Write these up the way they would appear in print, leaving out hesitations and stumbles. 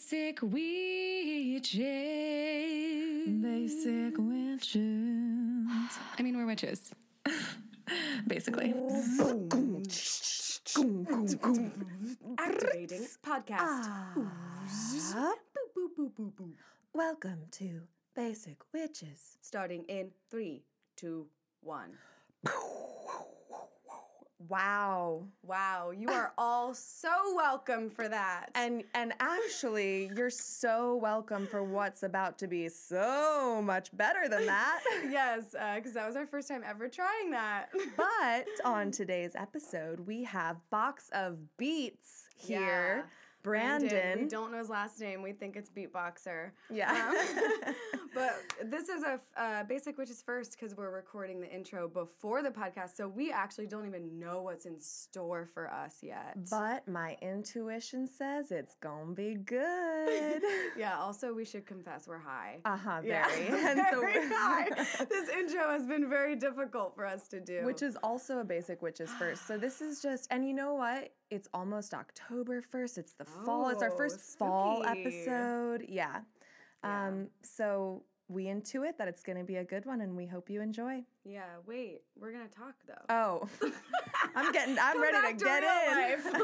Basic witches. Basic witches. I mean, we're witches. Basically. Activating podcast. Boop, boop, boop, boop, boop. Welcome to Basic Witches. Starting in 3, 2, 1. Wow. Wow, you are all so welcome for that. And actually, you're so welcome for what's about to be so much better than that. Yes, because that was our first time ever trying that. But on today's episode, we have Box of Beats here. Yeah. Brandon. We don't know his last name. We think it's Beatboxer. Yeah. But this is a Basic Witches first because we're recording the intro before the podcast, so we actually don't even know what's in store for us yet. But my intuition says it's gonna be good. Yeah, also we should confess we're high. Very. Yeah. And so Very high. This intro has been very difficult for us to do. which is also a Basic Witches first. So this is just, and you know what? It's almost October 1st. It's the fall. It's our first fall spooky. episode. Yeah. So we intuit that it's going to be a good one, and we hope you enjoy. Yeah, wait, we're going to talk though. Oh, I'm Go ready back to get real in. life.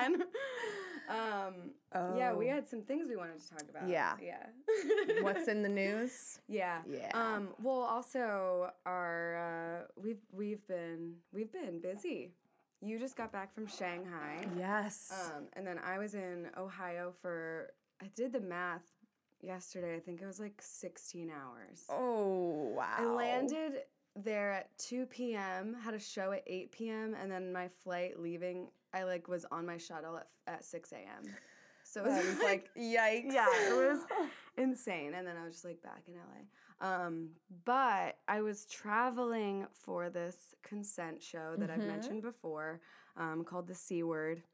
Hold on. Yeah, we had some things we wanted to talk about. Yeah. Yeah. What's in the news? Yeah. Yeah. Well, also our we've been busy. You just got back from Shanghai. Yes. And then I was in Ohio I did the math yesterday. I think it was like 16 hours. Oh, wow. I landed there at 2 p.m., had a show at 8 p.m., and then my flight leaving, I was on my shuttle at 6 a.m. So it was like, yikes. yeah, it was insane. And then I was just back in LA. But I was traveling for this consent show that I've mentioned before, called The C Word.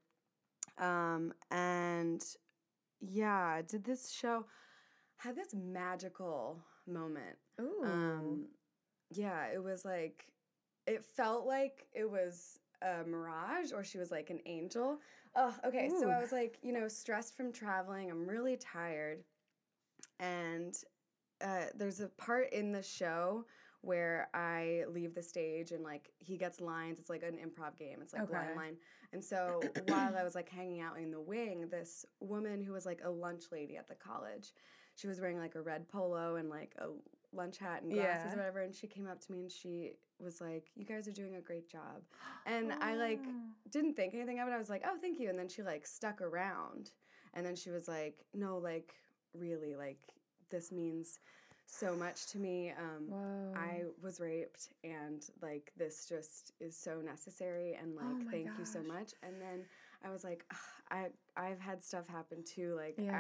And yeah, did this show, had this magical moment. Ooh. Yeah, it was it felt like it was a mirage or she was like an angel. Oh, okay. So I was stressed from traveling. I'm really tired. And there's a part in the show where I leave the stage and he gets lines. It's like an improv game. It's blind line. And so while I was hanging out in the wing, this woman who was a lunch lady at the college, she was wearing a red polo and a lunch hat and glasses or whatever. And she came up to me and she was like, "You guys are doing a great job." And I didn't think anything of it. I was like, "Oh, thank you." And then she stuck around. And then she was like, "No, really, this means so much to me. I was raped and this just is so necessary and thank you so much." And then I was like, I've had stuff happen too.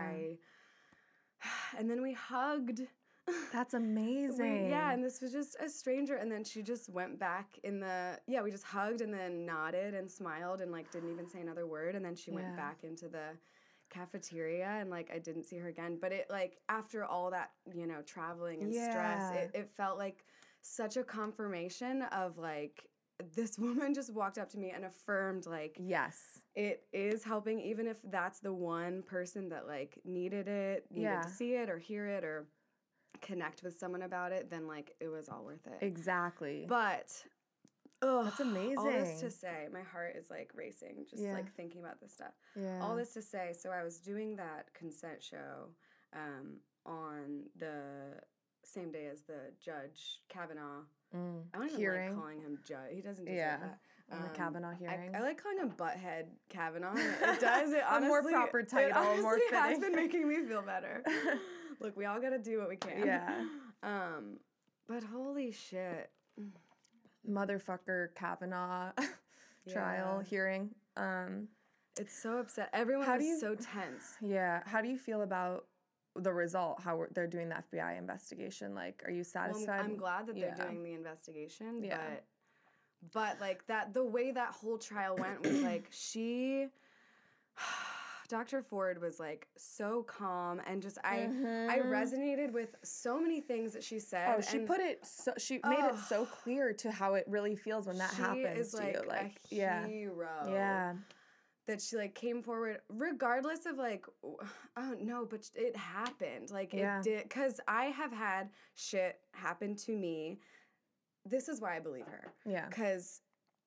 And then we hugged. That's amazing. And this was just a stranger. And then she just went back we just hugged and then nodded and smiled and didn't even say another word. And then she went back into the cafeteria and I didn't see her again. But it after all that, traveling and stress, it felt like such a confirmation of this woman just walked up to me and affirmed yes, it is helping, even if that's the one person that needed to see it or hear it or connect with someone about it, then it was all worth it. Exactly. But that's amazing. all this to say, my heart is racing just thinking about this stuff. Yeah. All this to say, so I was doing that consent show on the same day as the Judge Kavanaugh. I don't even hearing. like calling him judge. He doesn't deserve that. On the Kavanaugh hearing. I like calling him Butthead Kavanaugh. It does. It A honestly, more proper title, it honestly more has fitting. been making me feel better. Look, we all got to do what we can. Yeah. But holy shit. Motherfucker Kavanaugh trial hearing. It's so upset. Everyone was so tense. Yeah. How do you feel about the result? How they're doing the FBI investigation? Are you satisfied? Well, I'm glad that they're doing the investigation. Yeah. But that the way that whole trial went was she. Dr. Ford was so calm and just I resonated with so many things that she said. Oh, she put it so she made it so clear to how it really feels when that happens is to you. a hero. Yeah. that she like came forward regardless of like, oh no, but it happened. Like Yeah. it did. Because I have had shit happen to me. This is why I believe her. Yeah. Because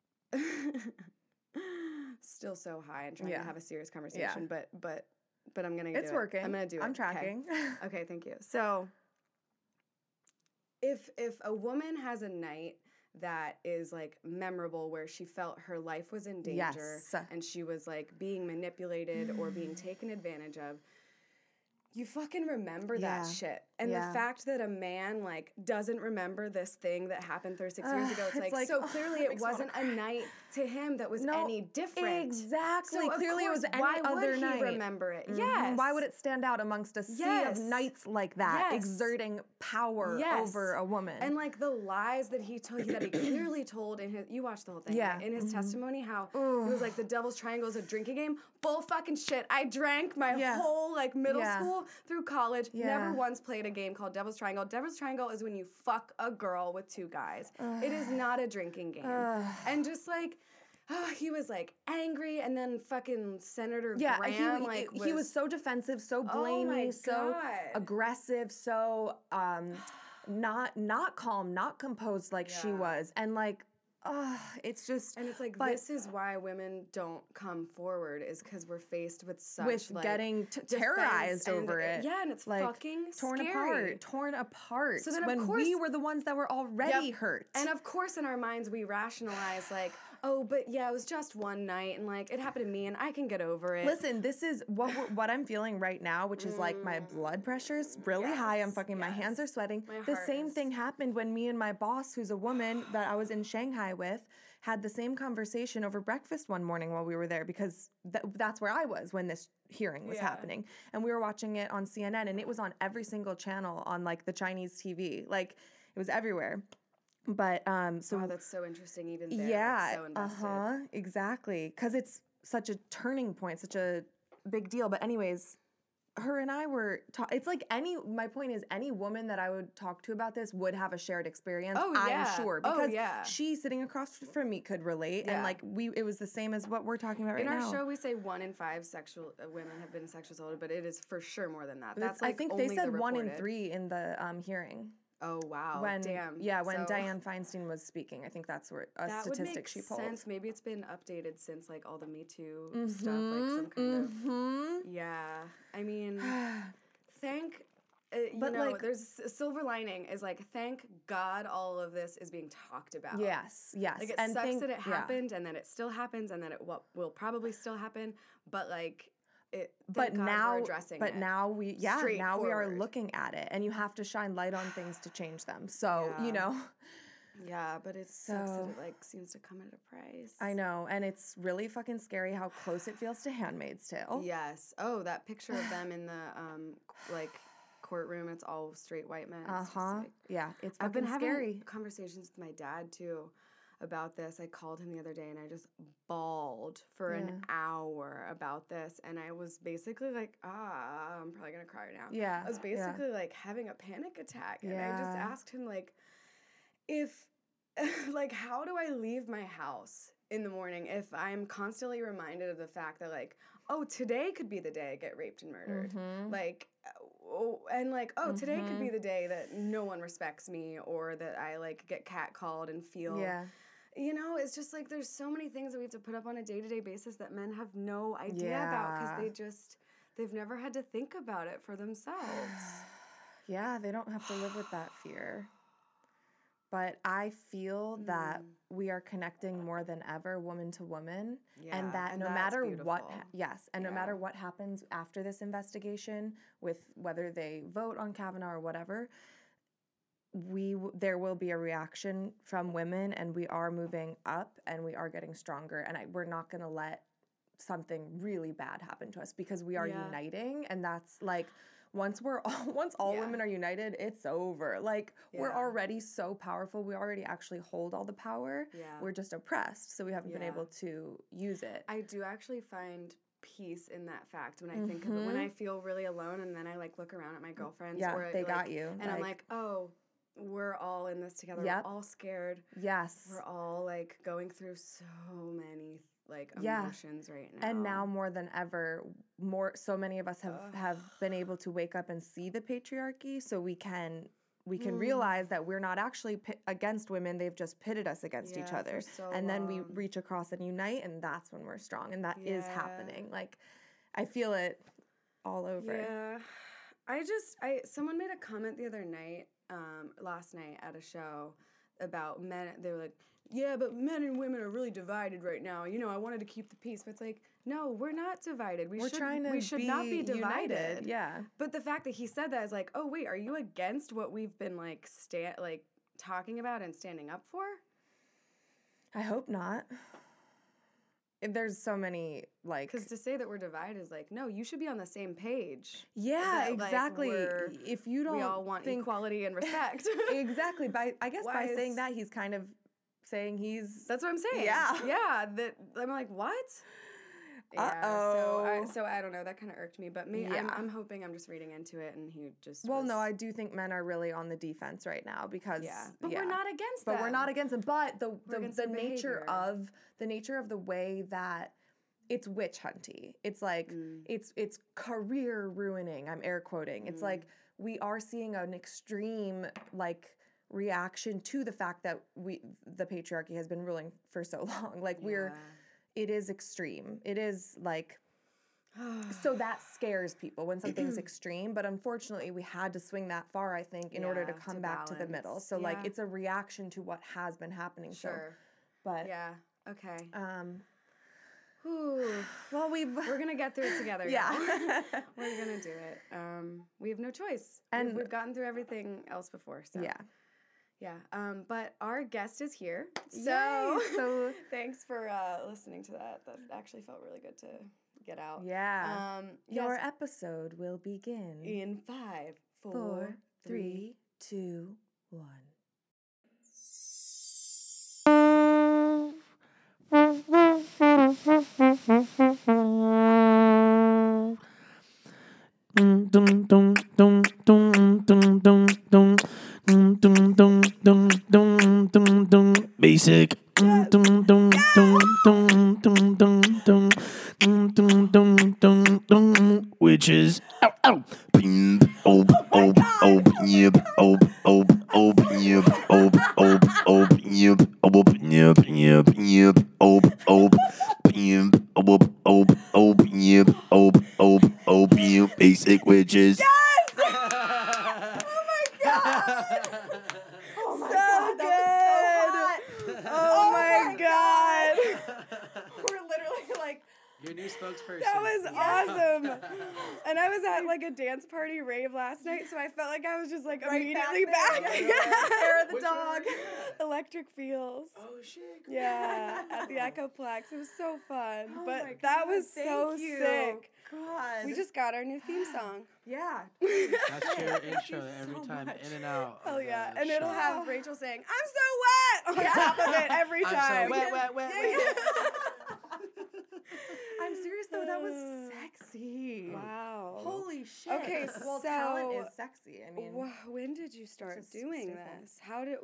still so high and trying to Yeah. have a serious conversation, but I'm gonna do It's it. working. I'm gonna do it. I'm tracking. Okay, thank you. So if a woman has a night that is like memorable where she felt her life was in danger Yes. and she was like being manipulated or being taken advantage of, you fucking remember that Yeah. shit. And Yeah. the fact that a man like doesn't remember this thing that happened 36 years ago, it's like so clearly it it makes me wanna wasn't a night to him that was any different. Exactly. So of Clearly, it was course, any why other would night. he remember it? Mhm. Yes. Why would it stand out amongst a sea Yes. of knights like that, Yes. exerting power Yes. over a woman? And like the lies that he told, that he clearly told in his, you watched the whole thing, Yeah. right? In his testimony, how it was like the Devil's Triangle is a drinking game. Bull fucking shit. I drank my Yeah. whole like middle Yeah. school through college. Yeah. Never once played a game called Devil's Triangle. Devil's Triangle is when you fuck a girl with two guys. It is not a drinking game. And just like, he was like angry, and then fucking Senator Graham he was so defensive, so Oh my blamey, so God. aggressive, so not calm, not composed like she Yeah. was, and like, it's just And it's like, but- this is why women don't come forward, is because we're faced with such with like, getting defense terrorized and- over it. Yeah, and it's like fucking torn scary. apart. So then, of when course- we were the ones that were already Yep. hurt. And of course, in our minds, we rationalize like, oh, but yeah, it was just one night, and like it happened to me, and I can get over it. Listen, this is what I'm feeling right now, which is like my blood pressure's really high. I'm Yes, fucking, my hands are yes. sweating. My The heart same is- thing happened when me and my boss, who's a woman that I was in Shanghai with, had the same conversation over breakfast one morning while we were there, because that's where I was when this hearing was Yeah. happening. And we were watching it on CNN, and it was on every single channel on like the Chinese TV. Like it was everywhere. But so Wow, that's so interesting. Even there, yeah, like, so invested. exactly. Because it's such a turning point, such a big deal. But anyways, her and I were. It's like my point is, any woman that I would talk to about this would have a shared experience. Oh, I'm yeah. sure, Oh, because yeah. she sitting across from me could relate, Yeah. and like it was the same as what we're talking about right In our now. show, we say 1 in 5 sexual women have been sexually assaulted, but it is for sure more than that. That's like I think only they said the 1 in reported. 3 in the hearing. Oh wow! When Damn. when So- Dianne Feinstein was speaking, I think that's where a That would statistic make she pulled. sense. Maybe it's been updated since like all the Me Too stuff, like some kind of yeah. I mean, thank. But, like- there's a silver lining is like, thank God all of this is being talked about. Yes, yes. Like it and sucks that it yeah. happened and that it still happens and that it will probably still happen. But like it. But thank God now, we're addressing but it. now we are Straightforward. looking at it, and you have to shine light on things to change them. So Yeah. you know, Yeah, but it sucks that So- it like seems to come at a price. I know, and it's really fucking scary how close it feels to *Handmaid's Tale*. Yes. Oh, that picture of them in the like courtroom. It's all straight white men. It's just, like- Yeah, it's I've been fucking having scary. conversations with my dad too about this. I called him the other day and I just bawled for an hour about this, and I was basically like, I'm probably gonna cry now. Yeah, I was yeah. basically like having a panic attack, and I just Yeah. asked him like, if like how do I leave my house in the morning if I'm constantly reminded of the fact that like, oh, today could be the day I get raped and murdered. Mm-hmm. Like, today could be the day that no one respects me, or that I like get catcalled and feel, Yeah, you know, it's just like there's so many things that we have to put up on a day-to-day basis that men have no idea about because they've never had to think about it for themselves. yeah. They don't have to live with that fear. But I feel that we are connecting more than ever, woman to woman, Yeah, and that and no that's matter what, beautiful. no Yeah. matter what happens after this investigation, with whether they vote on Kavanaugh or whatever, there will be a reaction from women, and we are moving up, and we are getting stronger, and we're not going to let something really bad happen to us because we are Yeah. uniting, and that's like. Once all Yeah. women are united, it's over. Like we're Yeah. already so powerful. We already actually hold all the power. Yeah. We're just oppressed, so we haven't been Yeah. able to use it. I do actually find peace in that fact when I think of it. When I feel really alone, and then I like look around at my girlfriends. Yeah, or, they like, got you. And I'm like, oh, we're all in this together. Yep. We're all scared. yes. We're all like going through so many like Yeah. emotions right now. And now more than ever, so many of us have been able to wake up and see the patriarchy, so we can realize that we're not actually against women. They've just pitted us against each Yeah, other. for so And then we long. reach across and unite, and that's when we're strong. And that is Yeah. happening. Like, I feel it all over. Yeah. Someone made a comment the other night, last night at a show about men. They were like, yeah, but men and women are really divided right now. You know, I wanted to keep the peace. But it's like, no, we're not divided. We should not be divided. United. Yeah. But the fact that he said that is like, oh, wait, are you against what we've been like talking about and standing up for? I hope not. There's so many, like... Because to say that we're divided is like, no, you should be on the same page. Yeah, That, like, exactly. If you don't we all want equality and respect. Exactly. By saying that, he's kind of saying he's... That's what I'm saying. Yeah. Yeah. That I'm like, what? Uh-oh. Yeah, so I don't know. That kind of irked me. But Yeah. I'm hoping I'm just reading into it and he just Well, no, I do think men are really on the defense right now because... Yeah. But we're not against them. But we're not against them. But the nature of the way that it's witch hunty. It's like it's career ruining. I'm air quoting. It's like we are seeing an extreme like reaction to the fact that the patriarchy has been ruling for so long. Like it is extreme. It is like so that scares people when something's extreme, but unfortunately we had to swing that far, I think, in order to come back to the middle. So like it's a reaction to what has been happening. Sure. So, but yeah. Okay. Well, we're gonna get through it together. Yeah. We're gonna do it. We have no choice. And we've gotten through everything else before. So yeah. But our guest is here. So so thanks for listening to that. That actually felt really good to get out. Yeah. Your yes. episode will begin In 5, 4, 3, 2, 1. Basic. Witches. Ow, ow. Yep, yep, basic witches. Yes! Oh my god! Oh my god, that was so hot! Oh my god! We're literally like... Your new spokesperson. That was awesome. And I was at like a dance party rave last night, so I felt like I was just like immediately back. Hair of the Which dog. Electric Feels. Oh shit. Yeah, at the Echoplex. It was so fun. Oh But my that God, was thank so you. sick. God. We just got our new theme song. Yeah. That's your intro every so time, much. in and out. Hell of yeah. the And it'll shot. have Rachel saying, I'm so wet on top of it every I'm time. so wet. I'm serious though, that was sexy. Wow. Holy shit. Okay, well, so talent is sexy. I mean, when did you start just doing staple. this?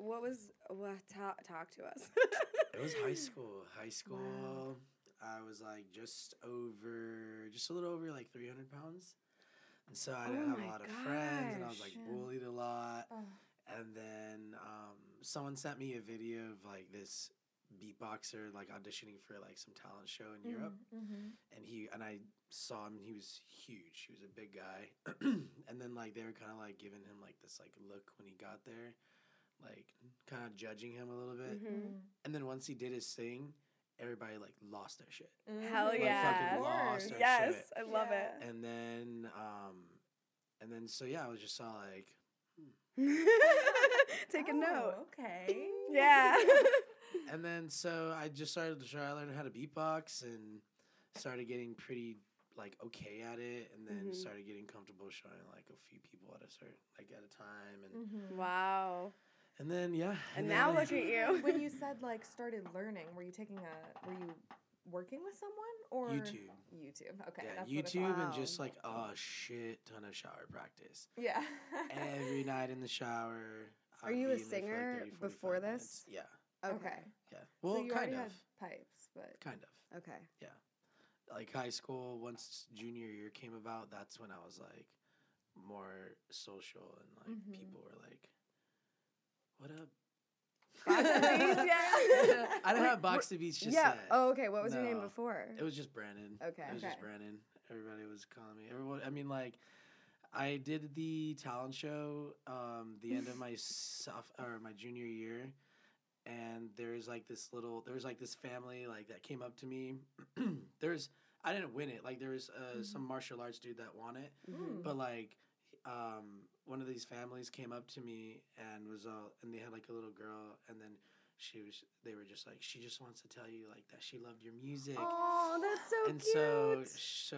Talk to us. It was high school. I was like just a little over like 300 pounds. And so I didn't have a lot of friends, and I was like bullied a lot. Oh. And then someone sent me a video of like this beatboxer like auditioning for like some talent show in Europe. And I saw him, and he was huge. He was a big guy. And then like they were kind of like giving him like this like look when he got there, like kind of judging him a little bit. And then once he did his thing, everybody like lost their shit. Hell Like, yeah. fucking lost their Yes, shit. I love it. And then so yeah, I was just saw like Take a note. Okay. Yeah. and then so I just started to try to learn how to beatbox and started getting pretty like okay at it, and then started getting comfortable showing like a few people at a time, and Wow. and then yeah. And then now I- look at you. When you said like started learning, were you working with someone or YouTube. YouTube. Okay. Yeah, That's what I YouTube thought. and just like a shit ton of shower practice. Yeah. Every night in the shower. Are I'd you be a in there for, like, singer 30, 45 before minutes. this? Yeah. Okay. Yeah. Well, so you kind already of. had pipes, but Kind of. Okay. Like high school, once junior year came about, that's when I was like more social and like Mhm. people were like, "What up?" Yeah. I didn't have Box to Beats just Yeah. yet. Oh, okay. What was your name No. before? It was just Brandon. Okay. It was just Okay. Brandon. Everybody was calling me. Everyone. I mean, like, I did the talent show the end of my my junior year, and there's like this family like that came up to me. I didn't win it. Like there was some martial arts dude that won it, Mm. but like one of these families came up to me and and they had like a little girl, and then they were just like, she just wants to tell you like that she loved your music. Oh, that's so And cute.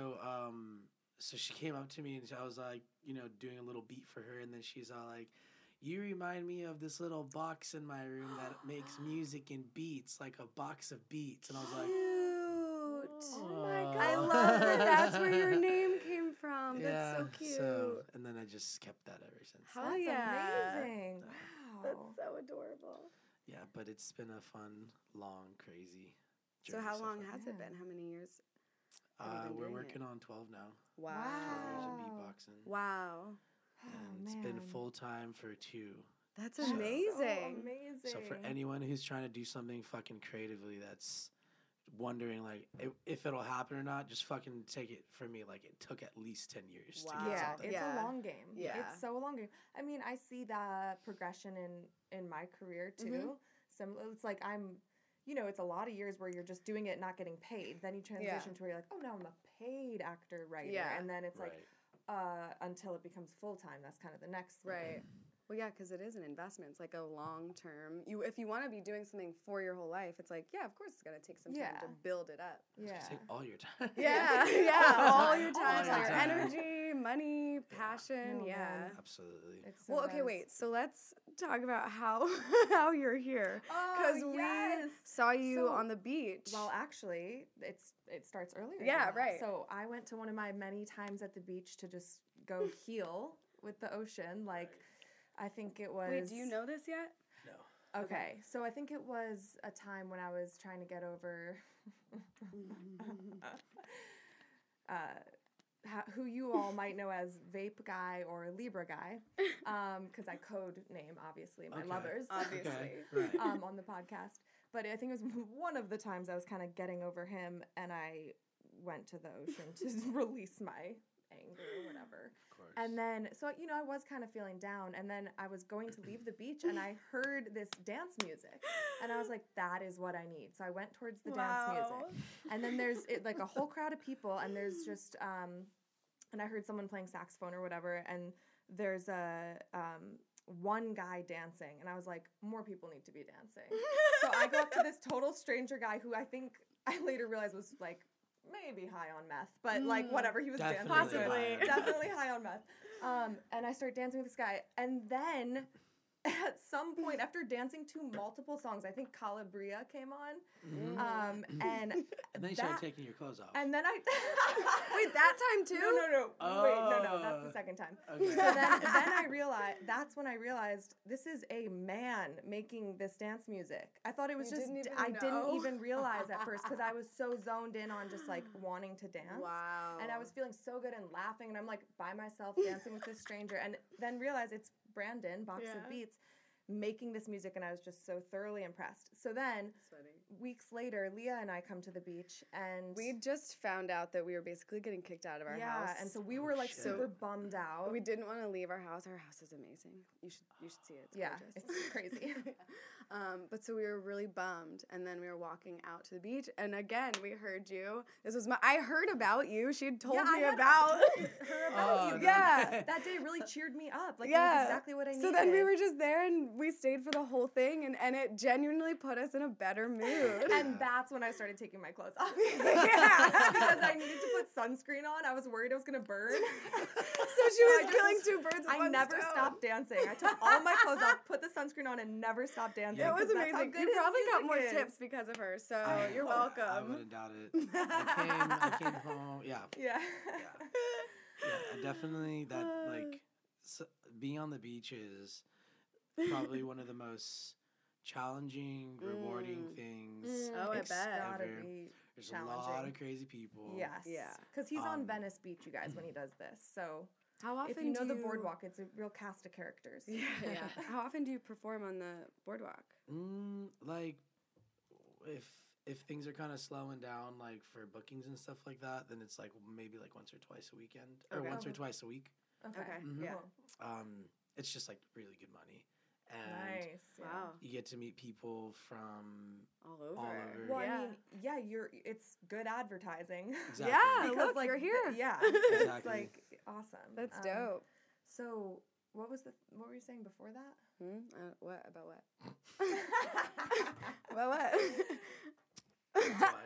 so she came up to me and I was like, doing a little beat for her, and then she's all like, "You remind me of this little box in my room that makes music and beats, like a box of beats." And I was like, Cute. Oh my god. I love that. That's where your name came from. yeah. That's so cute. And then I just kept that ever since. Hell That's yeah. amazing. Yeah. Wow. That's so adorable. Yeah, but it's been a fun, long, crazy So journey how long far. has it Yeah. been? How many years? have you been We're doing working on 12 now. Wow. 12 years of Wow. beatboxing. Wow. And it's been full time for 2. That's That's so amazing. amazing. So for anyone who's trying to do something fucking creatively, that's wondering like if it'll happen or not, just fucking take it from me. Like it took at least 10 years to Wow. get Yeah, something. it's Yeah. a long game. Yeah. It's so a long game. I mean, I see that progression in my career too. It's like it's a lot of years where you're just doing it, not getting paid. Then you transition to where you're like, oh, now I'm a paid actor writer. Yeah. And then it's Right. like, until it becomes full time. That's kind of the next thing. Right. Well, yeah, because it is an investment. It's like a long term. If you want to be doing something for your whole life, it's like, yeah, of course, it's gonna take some time Yeah. to build it up. Yeah. Just take all your time. Yeah, All yeah, the all time. your All time, the all your time. energy, money, passion. No, yeah. man. Absolutely. It's so Well, okay, does. wait. So let's talk about how how you're here. Because Oh, we yes. saw you So- on the beach. Well, actually, it starts earlier. than Yeah, that. right. So I went to one of my many times at the beach to just go heal with the ocean. Like, I think it was. Wait, do you know this yet? No. Okay, so I think it was a time when I was trying to get over who you all might know as Vape Guy or Libra Guy, because I code name, obviously, my Okay. lovers Obviously. Okay. Right. on the podcast. But I think it was one of the times I was kind of getting over him, and I went to the ocean to release my anger or whatever. Of course. And then, so, I was kind of feeling down. And then I was going to leave the beach and I heard this dance music. And I was like, that is what I need. So I went towards the dance music. And then there's like a whole crowd of people. And there's just, and I heard someone playing saxophone or whatever. And there's one guy dancing. And I was like, more people need to be dancing. So I go up to this total stranger guy who I think I later realized was like, maybe high on meth, but like whatever, he was dancing. Definitely Possibly. high on meth. Definitely high on meth. And I start dancing with this guy, and then at some point, after dancing to multiple songs, I think Calabria came on, and And then you started that- taking your clothes off. and then I Wait, that time too? No. Wait, no, that's the second time. Okay. So then I realized, that's when I realized this is a man making this dance music. I thought it was You just, didn't even I know? didn't even realize at first because I was so zoned in on just like wanting to dance. Wow. And I was feeling so good and laughing, and I'm like by myself dancing with this stranger, and then realized it's Brandon, Box Yeah. of Beats, making this music, and I was just so thoroughly impressed. So then, That's funny. weeks later, Leah and I come to the beach, and We just found out that we were basically getting kicked out of our yeah, house. and so we were like shit. super bummed out. We didn't want to leave our house. Our house is amazing. You should see it. It's yeah, gorgeous. it's crazy. But so we were really bummed, and then we were walking out to the beach, and again we heard you. I heard about you. She had told Yeah, I me had about. told her about Oh, you. no. Yeah. That day really cheered me up. Like it Yeah. was exactly what I needed. So then we were just there, and we stayed for the whole thing, and it genuinely put us in a better mood. and that's when I started taking my clothes off. Yeah. Because I needed to put sunscreen on. I was worried I was gonna burn. So she was I killing just- two birds with I one never stone. stopped dancing. I took all my clothes off, put the sunscreen on, and never stopped dancing. It was 'cause that's how amazing. good You his probably got music more is. tips because of her, so you're I welcome. wouldn't doubt it. I came home. Yeah. Yeah. Yeah, definitely that being on the beach is probably one of the most challenging, rewarding things. Oh, I It's bet. gotta ever. be There's a lot challenging. of crazy people. Yes. Yeah. Because he's on Um, Venice Beach, you guys, when he does this. So How often if you know do the boardwalk, it's a real cast of characters. Yeah, yeah. How often do you perform on the boardwalk? Like, if things are kind of slowing down, like for bookings and stuff like that, then it's like maybe like once or twice a weekend, or Okay. once or twice a week. Okay. Okay. Mhm. Yeah. Cool. It's just like really good money, and Nice. Yeah. Wow. you get to meet people from All over. all over. Well, Yeah. I mean, yeah, it's good advertising. Exactly. Yeah, Because look, like you're here. yeah, it's Exactly. like awesome. That's dope. So what were you saying before that? What about what? About what? That's why.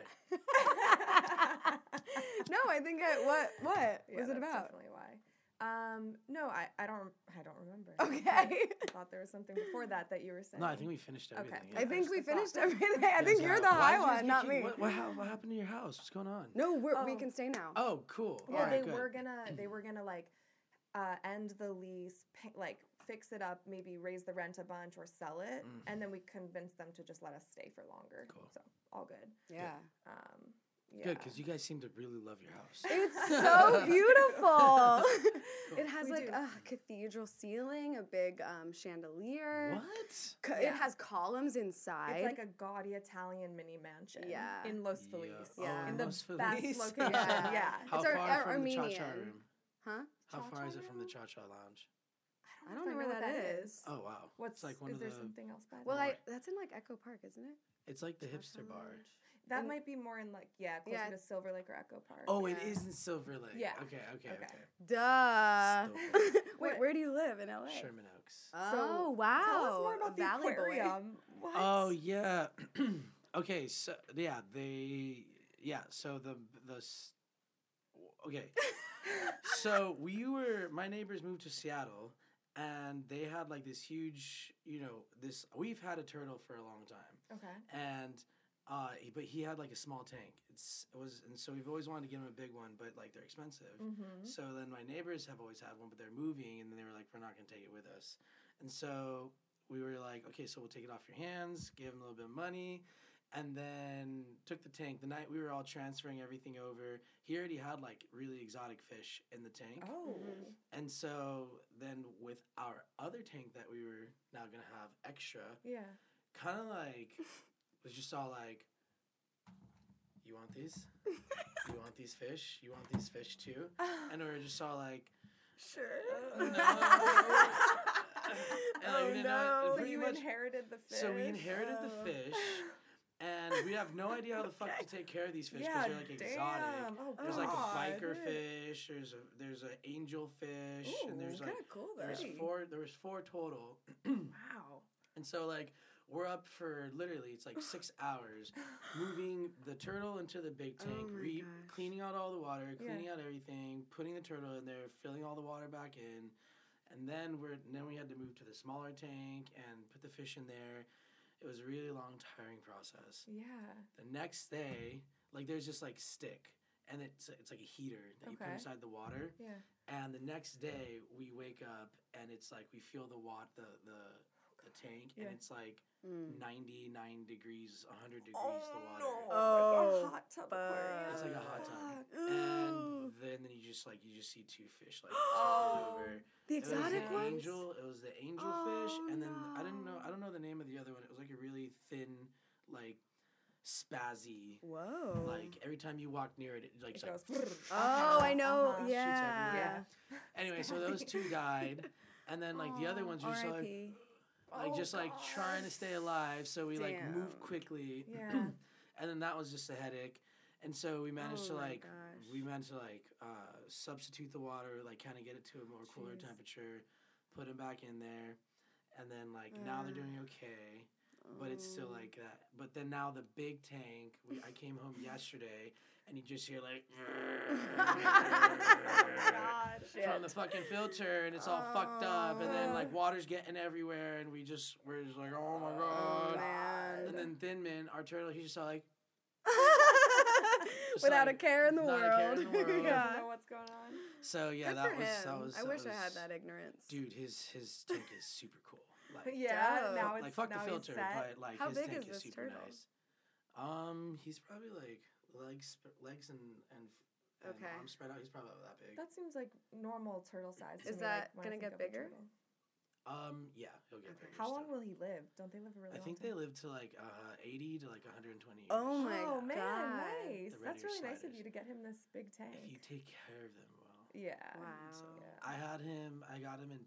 No, I think what Yeah, was it that's about? Definitely why. No, I don't remember. Okay. I thought there was something before that you were saying. No, I think we finished Okay. everything. I think we Finish the thought. finished everything. I Yes, think you're the why high did you guys one, get not kicked- me. What happened to your house? What's going on? No, we Oh. can stay now. Oh, cool. Well, Alright, they good. were gonna like end the lease, like fix it up, maybe raise the rent a bunch or sell it, and then we convinced them to just let us stay for longer. Cool. So all good. Yeah. Yeah. Good, because you guys seem to really love your house. It's so beautiful. It has We like do. a cathedral ceiling, a big chandelier. What? It Yeah. has columns inside. It's like a gaudy Italian mini mansion. Yeah. In Los Yeah. Feliz. Yeah. In the Los best Feliz. location. Yeah. Yeah. How It's our- far our from the Cha-Cha Armenian. room? Huh? How far Cha-Cha is it from the room? Cha-Cha lounge? I don't know where what that is. Oh, wow. What's it's like one is of there the... something else by Well, there? that's in like Echo Park, isn't it? It's like the Cha-Cha hipster bar. Lounge. That in- might be more in like closer Yeah. to Silver Lake or Echo Park. Oh, it Yeah. is in Silver Lake. Yeah. Okay. Okay. Duh. Still Wait, where do you live in LA? Sherman Oaks. Oh, wow. Tell us more about the Valley Boy. aquarium. What? Oh yeah. Okay, so so okay. So my neighbors moved to Seattle, and they had like this huge, we've had a turtle for a long time, Okay. and but he had like a small tank. And so we've always wanted to get him a big one, but like they're expensive. Mm-hmm. So then my neighbors have always had one, but they're moving, and then they were like, we're not going to take it with us. And so we were like, okay, so we'll take it off your hands, give him a little bit of money, and then took the tank. The night we were all transferring everything over, he already had like really exotic fish in the tank. Oh. And so then with our other tank that we were now going to have extra, Yeah. kind of like, was just all like, you want these? You want these fish? You want these fish too? And we were just all like, Sure. no. And, like, we didn't know- So pretty you much- inherited the fish. So we inherited the fish, and we have no idea how the fuck to take care of these fish because Yeah, they're like exotic. damn. Oh, There's like a God. biker fish. There's an angel fish, and there's Kind like of cool though. there was four total. Wow. And so like we're up for literally it's like 6 hours moving the turtle into the big tank, Oh my gosh. cleaning out all the water, Yeah. cleaning out everything, putting the turtle in there, filling all the water back in, and then we had to move to the smaller tank and put the fish in there. It was a really long, tiring process. Yeah. The next day, like there's this like stick, and it's like a heater that you put Okay. inside the water. Yeah. And the next day we wake up and it's like we feel the tank, Yeah. and it's like 99 degrees, 100 degrees the water. No. Oh, Like a hot tub fuck. aquarium. It's like a hot tub. Ooh. And then you just see two fish like Oh. over. The It was exotic the ones? angel. It was the angel Oh, fish, and then I no. don't know the name of the other one. It was like a really thin, like spazzy. Whoa. Like every time you walk near it, It it's goes. like Oh, I know. Uh-huh. Yeah. everywhere. Anyway, so those two died, and then like the other ones are just like R.I.P. trying to stay alive. So we like moved Damn. quickly, Yeah. and then that was just a headache. And so we managed Oh to my like gosh. substitute the water, like kind of get it to a more cooler Jeez. temperature, put them back in there, and then like now they're doing okay. But it's still Oh. like that. But then now the big tank, I came home yesterday, and you just hear like God. from the fucking filter, and it's all fucked up, and then like water's getting everywhere, and we're just like, oh my god. Man. And then Thin Man, our turtle, he's just all like, Without like, a care in the not world. a care in the world. Doesn't Yeah. know what's going on. so yeah, Good that for was him. that was. I that wish I had was- that ignorance. Dude, his tank is super cool. Like, Yeah, Dope. now it's like fuck now the he's filter, set. but like How his big tank is this super turtle? nice. He's probably like legs and Okay. arms spread out. He's probably about that big. That seems like normal turtle size. to Is me, that like, when I gonna think get of a bigger? turtle. Yeah, he'll get Okay. bigger. How long still. will he live? Don't they live a really I long think time? they live to like 80 to like 120 years. Oh my Oh man, God. nice. The That's Red really Ear nice of Sliders. you to get him this big tank. If you take care of them well. Yeah. Wow. So Yeah. I got him in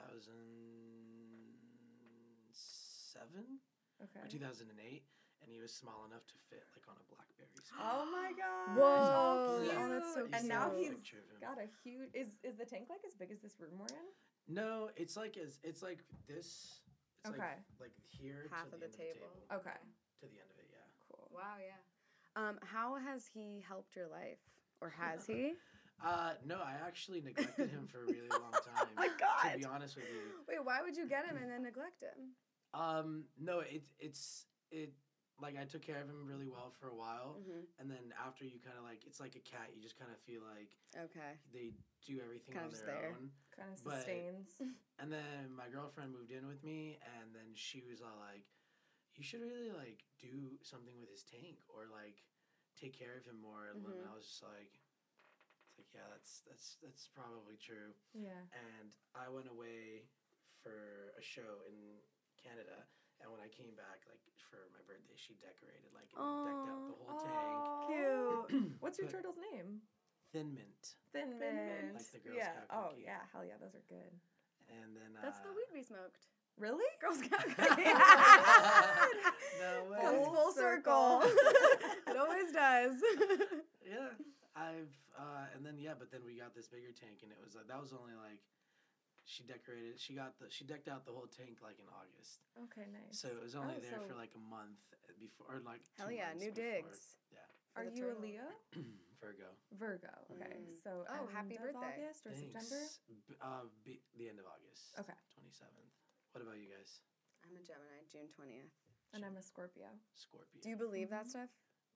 2007 Okay. or 2008, and he was small enough to fit like on a BlackBerry. So Oh my god. Whoa. cute. Oh, that's so And now cute. he's Picture of him. got a huge. Is the tank like as big as this room we're in? No, it's like this. It's Okay. like here Half to of the the end table. of the table. Okay. To the end of it, yeah. Cool. Wow, yeah. How has he helped your life? Or has he? No, I actually neglected him for a really long time. my To God. be honest with you. Wait, why would you get him and then neglect him? No, it's like I took care of him really well for a while, Mm-hmm. and then after you kind of like it's like a cat. You just kind of feel like Okay. they do everything Kinda on just their there. own. Kind of But- sustains. And then my girlfriend moved in with me, and then she was all like, "You should really like do something with his tank, or like take care of him more." And Mhm. I was just like, "It's like yeah, that's probably true." Yeah. And I went away for a show in Canada, and when I came back, like for my birthday, she decorated like and decked out the whole Cute. What's your But- turtle's name? tank. Thin Mint, Thin Thin Mint. Mint. Like the Girl yeah. Scout Oh cookie. yeah. Hell yeah. Those are good. and then That's the weed we smoked. Really? Girl Scout cookie. No way. Comes full circle. It always does. Yeah, and then but then we got this bigger tank, and it was like that was only like she decked out the whole tank like in August, Okay. Nice. so it was only Oh, there so- for like a month before, or like Hell 2 yeah, months new before. digs. Yeah, Are the you a turtle. Leo? Virgo. Virgo. Okay. Mm. So Oh, happy end of birthday. August or September? Thanks. The end of August. Okay. 27th. What about you guys? I'm a Gemini, June 20th. And I'm a Scorpio. Scorpio. Do you believe that stuff?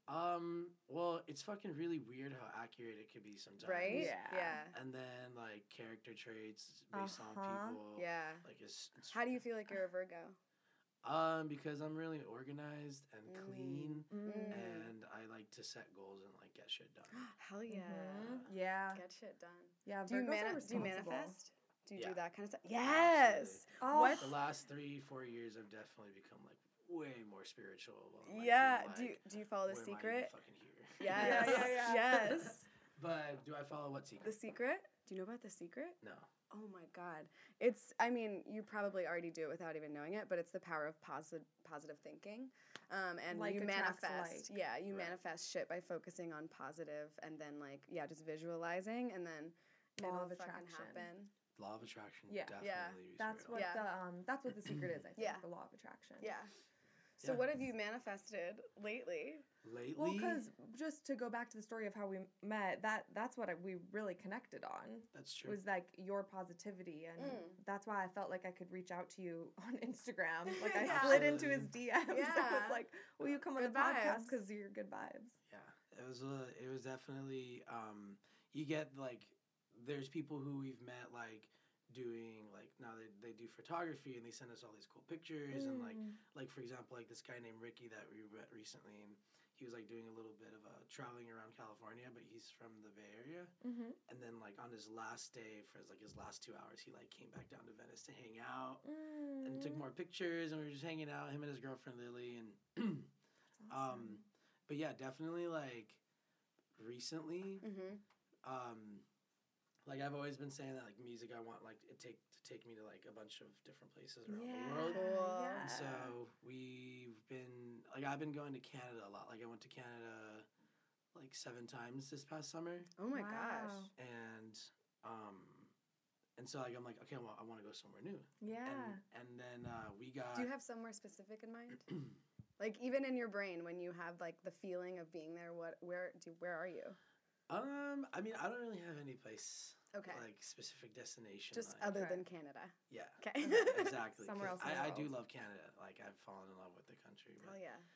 Well, it's fucking really weird how accurate it could be sometimes. Right? Yeah. Yeah. And then like character traits based on Uh-huh. people. Yeah. Like it's How do you feel like you're a Virgo? Because I'm really organized and clean, Mm. and I like to set goals and like get shit done. Hell yeah. Mhm. Yeah. Get shit done. Yeah. Do you, Virgos are do you responsible. manifest? Do you Yeah. do that kind of stuff? Yes. Oh, What? The last 3-4 years, I've definitely become like way more spiritual. While, like, Yeah. being, like, Do you follow The "Why am I even Secret? fucking here?" Yes. Yeah. Yes. But do I follow what secret? The Secret? Do you know about The Secret? No. Oh my God. I mean, you probably already do it without even knowing it, but it's the power of positive thinking. And Like you attracts manifest. like. Yeah, you Right. manifest shit by focusing on positive and then just visualizing and then Law it'll of fucking attraction. happen. Law of attraction. Yeah. Definitely. Yeah. is That's real. what Yeah. that's what the secret is. I think Yeah. the law of attraction. Yeah. So Yeah. what have you manifested lately? Lately. Well, because just to go back to the story of how we met, that's what we really connected on. That's true. Was like your positivity, and that's why I felt like I could reach out to you on Instagram. Like I Yeah. slid into his DMs. I Yeah. was like, "Will you come on Good the podcast vibes. because you're good vibes?" Yeah, it was definitely you get like there's people who we've met like doing like now they do photography and they send us all these cool pictures and like for example like this guy named Ricky that we met recently, and he was like doing a little bit of traveling around California, but he's from the Bay Area. Mm-hmm. And then like on his last day for his last 2 hours, he like came back down to Venice to hang out and took more pictures, and we were just hanging out, him and his girlfriend Lily, and That's awesome. but yeah, definitely like recently like I've always been saying that like music I want like to take me to like a bunch of different places around the world. Cool. Yeah. And so we've been like I've been going to Canada a lot. Like I went to Canada like 7 times this past summer, Oh my Wow. gosh. and so like I'm like okay, I want to go somewhere new. Yeah. And then we got. Do you have somewhere specific in mind? Like even in your brain when you have like the feeling of being there, where are you? I mean, I don't really have any place Okay. like specific destination. Just like, other Okay. than Canada. yeah. Okay. Exactly. Somewhere 'cause else in the I do world. love Canada. Like I've fallen in love with the country. But, Hell yeah.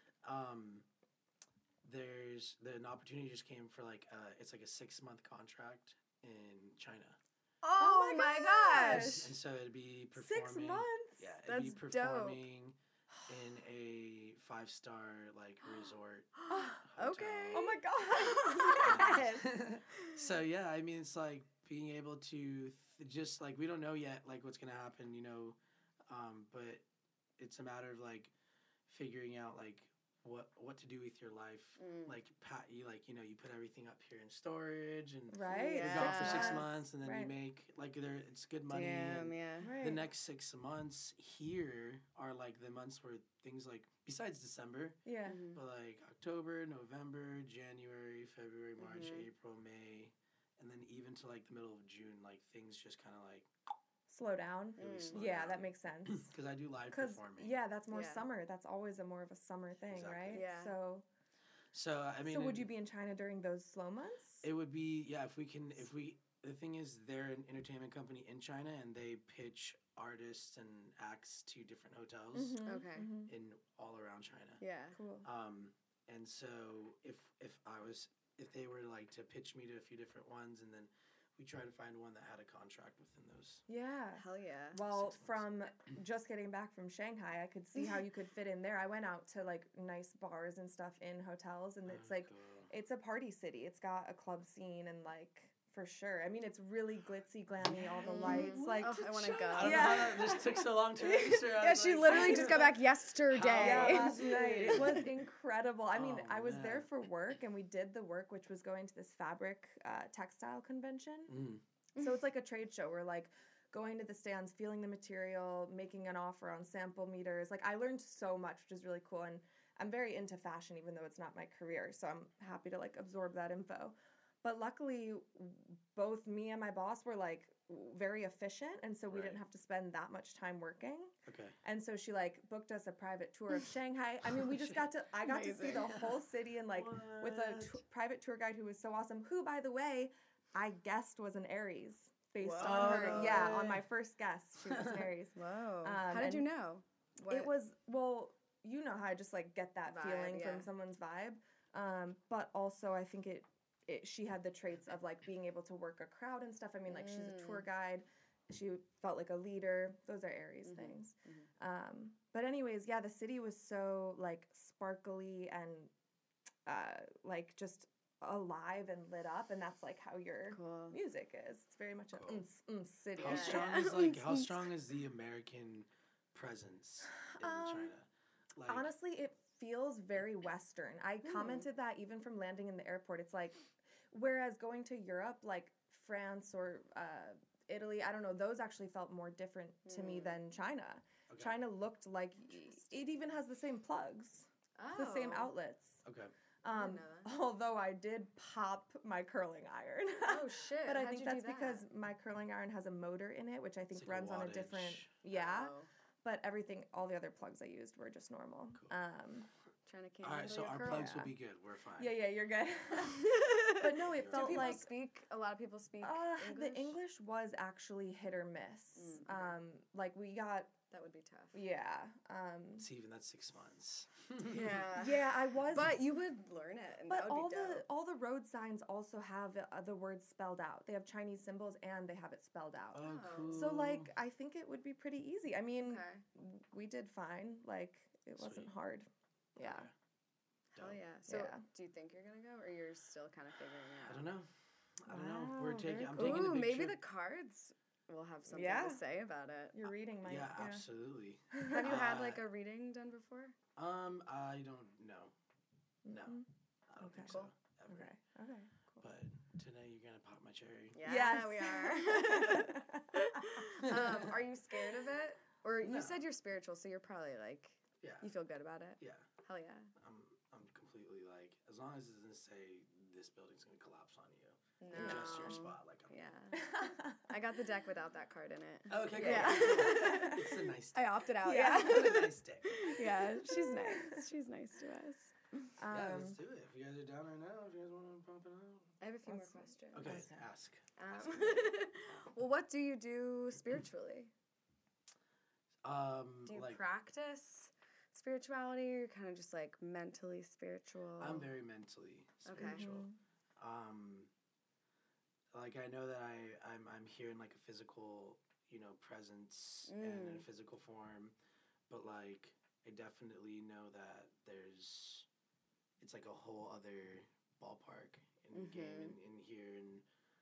there's an opportunity just came for like it's like a 6-month contract in China, Oh, my my gosh. gosh. and so it'd be 6 performing. months. Yeah, That's it'd be dope. performing in a 5-star like resort. Okay. Oh my god. Yes. So yeah, I mean, it's like being able to just like we don't know yet like what's gonna happen, but it's a matter of like figuring out like what to do with your life. Like you put everything up here in storage and Right. you're gone for 6 Yeah. months and then you Right. make like it's good money. Damn, and yeah. Right. The next 6 months here are like the months where things like besides December, Yeah. but like October, November, January, February, March, April, May, and then even to like the middle of June, like things just kind of like Slow down. really slow Yeah, down. that makes sense. Because I do live Because performing. yeah, that's more Yeah. summer. That's always more of a summer thing, Exactly. right? Yeah. So I mean, so would you be in China during those slow months? It would be the thing is they're an entertainment company in China and they pitch artists and acts to different hotels Mhm, Okay. mhm. in all around China. Yeah. Cool. And so if they were like to pitch me to a few different ones and then we try to find one that had a contract within those. Yeah. Hell yeah. Well, 6 months. from just getting back from Shanghai, I could see how you could fit in there. I went out to like nice bars and stuff in hotels, and it's like Cool. it's a party city. It's got a club scene and like for sure. I mean, it's really glitzy, glammy, all the lights. Like, Oh, I want to go. I don't know Yeah. how that just took so long to register. I Yeah, was she like, literally just got back yesterday. yeah, last night it was incredible. I mean, Oh, I was there man. for work, and we did the work, which was going to this fabric textile convention. So it's like a trade show. We're like going to the stands, feeling the material, making an offer on sample meters. Like I learned so much, which is really cool. And I'm very into fashion, even though it's not my career. So I'm happy to like absorb that info. But luckily, both me and my boss were like very efficient, and so we Right. didn't have to spend that much time working. Okay. And so she like booked us a private tour of Shanghai. I mean, we just got to I got to see the Amazing. whole city and like with a What? private tour guide who was so awesome. Who, by the way, I guessed was an Aries based Whoa. on her. No Yeah, way. on my first guess, she was an Aries. Whoa. How did and you know? It was well, you know how I just like get that Vibe, feeling yeah. from someone's vibe. But also I think she had the traits of like being able to work a crowd and stuff. I mean, like she's a tour guide. She felt like a leader. Those are Aries things. But anyways, yeah, the city was so like sparkly and like just alive and lit up, and that's like how your Cool. music is. It's very much Cool. a city. How Yeah. strong is like how strong is the American presence in China? Like Honestly, it feels very Western. I commented that even from landing in the airport. It's like, whereas going to Europe, like France or Italy, I don't know, those actually felt more different to me than China. Okay. China looked like it even has the same plugs, the same Oh. outlets. Okay. I didn't know that. Although I did pop my curling iron. Oh shit. But I How'd think you do that's that? because my curling iron has a motor in it, which I think It's like a runs on a different. wattage. Yeah, Oh. but all the other plugs I used were just normal. Cool. Trying to can't All right, handle so your our curl. plugs will Yeah. be good. We're fine. Yeah, you're good. But no, it Do felt people like speak? A lot of people speak English. the English was actually hit or miss. Okay. Like we got That would be tough. yeah. See, even that's 6 months. Yeah. Yeah, I was. But you would learn it, and But that would be dope. all the road signs also have the words spelled out. They have Chinese symbols and they have it spelled out. Oh, cool. So like I think it would be pretty easy. I mean, Okay. we did fine. Like it wasn't Sweet. hard. Yeah. Okay. Hell Dope. yeah. So Yeah. do you think you're gonna go, or you're still kind of figuring it I out? don't know. I don't know. Wow, We're very taking. I'm cool. taking a Ooh, big maybe trip. the cards will have something Yeah. to say about it. You're reading my Yeah, absolutely. Have you had like Uh, a reading done before? I don't know. No, Mhm. I don't think Okay. so. Ever. Okay. Okay. Cool. But today you're gonna pop my cherry. Yeah, Yes. we are. Are you scared of it? Or you No. said you're spiritual, so you're probably like Yeah. you feel good about it. Yeah. Hell yeah. I'm completely like, as long as it doesn't say this building's gonna collapse on you, No. adjust your spot. Like I'm. Yeah. I got the deck without that card in it. Okay. Cool. Yeah. It's a nice. I Day. opted out. Yeah. Yeah. What a nice day. Yeah, she's nice. She's nice to us. Yeah, let's do it. If you guys are down right now, if you guys want to pump it out. I have a few more Awesome. questions. Okay, Okay. ask. Well, what do you do spiritually? Do you Like practice spirituality, or you're kind of just like mentally spiritual? I'm very mentally Okay. spiritual. Like I know that I'm here in like a physical, presence and in a physical form, but like I definitely know that it's like a whole other ballpark in the game in here, and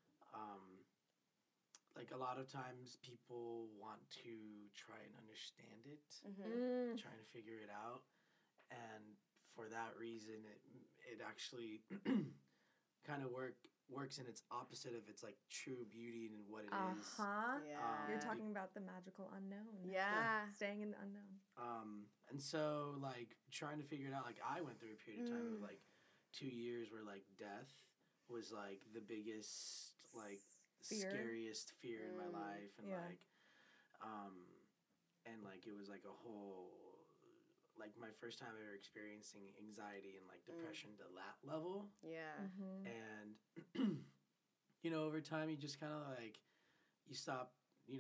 like a lot of times people want to try and understand it, trying to figure it out, and for that reason it actually kind of works in its opposite of its like true beauty and what it is. Yeah. You're talking about the magical unknown. Yeah. Staying in the unknown. And so like trying to figure it out, like I went through a period of time of like 2 years where like death was like the biggest like Fear. scariest fear in my life, and Yeah. like and like it was like a whole like my first time ever experiencing anxiety and like depression to that level. Yeah. And over time you just kind of like you stop you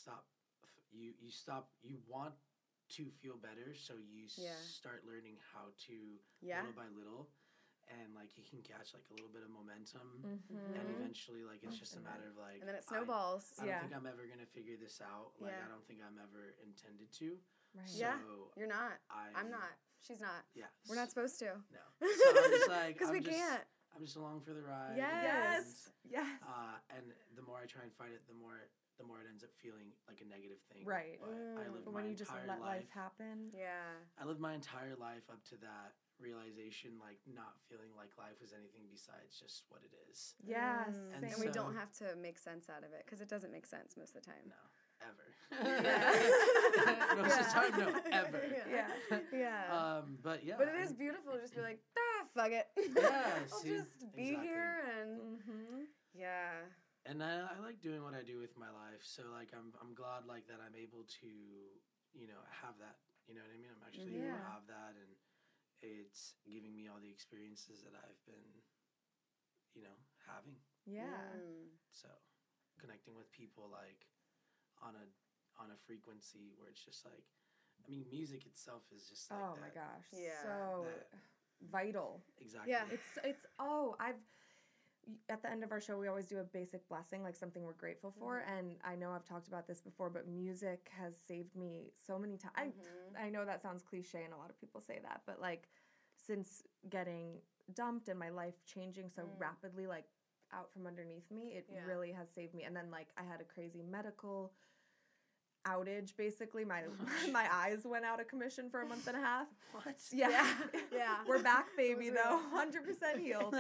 want to feel better, so you start learning how to little by little, and like you can catch like a little bit of momentum, and eventually like it's just a matter of like, And then it snowballs. I don't think I'm ever gonna figure this out, like I don't think I'm ever intended to. Right. So Yeah, you're not. I'm not. She's not. Yeah, We're not supposed to. No. So I'm just like, Because we can't. I'm just along for the ride. Yes. Yes. And the more I try and fight it, the more it ends up feeling like a negative thing. Right. But I lived But my when you just entire let life happen. Yeah. I lived my entire life up to that realization, like not feeling like life was anything besides just what it is. Yes. And And we so- don't have to make sense out of it because it doesn't make sense most of the time. No, ever. Yeah. Most of the time, no, ever. Yeah. Yeah. But yeah. But it is beautiful to just be like, fuck it. Yeah, I'll see, just be exactly. here and yeah. And I like doing what I do with my life, so like I'm glad like that I'm able to have that, you know what I mean? I'm actually able to have that, and it's giving me all the experiences that I've been having. Yeah. So connecting with people like on a frequency where it's just like, I mean, music itself is just like Oh that. my gosh. Yeah. So vital. Exactly. Yeah. It's at the end of our show we always do a basic blessing, like something we're grateful for, and I know I've talked about this before, but music has saved me so many times. I know that sounds cliche and a lot of people say that, but like since getting dumped and my life changing so rapidly, like out from underneath me, it really has saved me. And then like I had a crazy medical outage, basically. My eyes went out of commission for a month and a half. What? Yeah. Yeah. We're back, baby, though. 100% healed.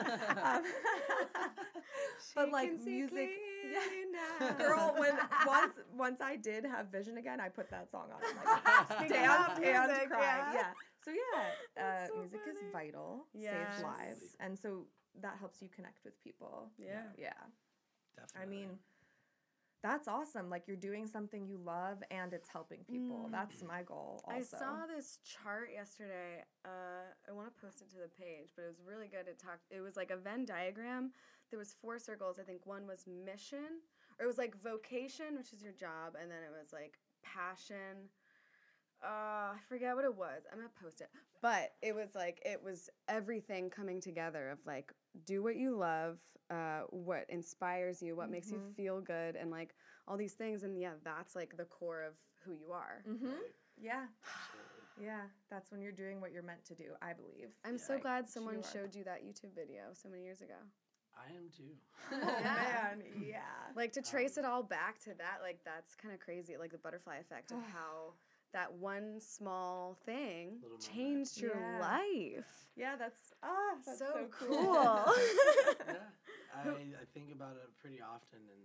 But like music, girl. When once I did have vision again, I put that song on. Like danced and music, cried. yeah. Yeah. So yeah, That's so music is funny. vital. Yes. Saves lives, and so that helps you connect with people. Yeah. Yeah. Definitely. I mean, that's awesome. Like you're doing something you love and it's helping people. That's my goal also. I saw this chart yesterday. I want to post it to the page, but it was really good. It was like a Venn diagram. There was 4 circles. I think one was mission, or it was like vocation, which is your job, and then it was like passion. I forget what it was. I'm gonna post it. But it was everything coming together of like do what you love, what inspires you, what makes you feel good, and like all these things. And yeah, that's like the core of who you are. Yeah. Yeah. That's when you're doing what you're meant to do, I believe. I'm so glad someone you are. showed you that YouTube video so many years ago. I am too. Oh, man. Yeah. Like to trace it all back to that, like that's kind of crazy. Like the butterfly effect of how that one small thing Little moment. changed your Yeah. life. Yeah, that's So cool. cool. Yeah, I think about it pretty often, and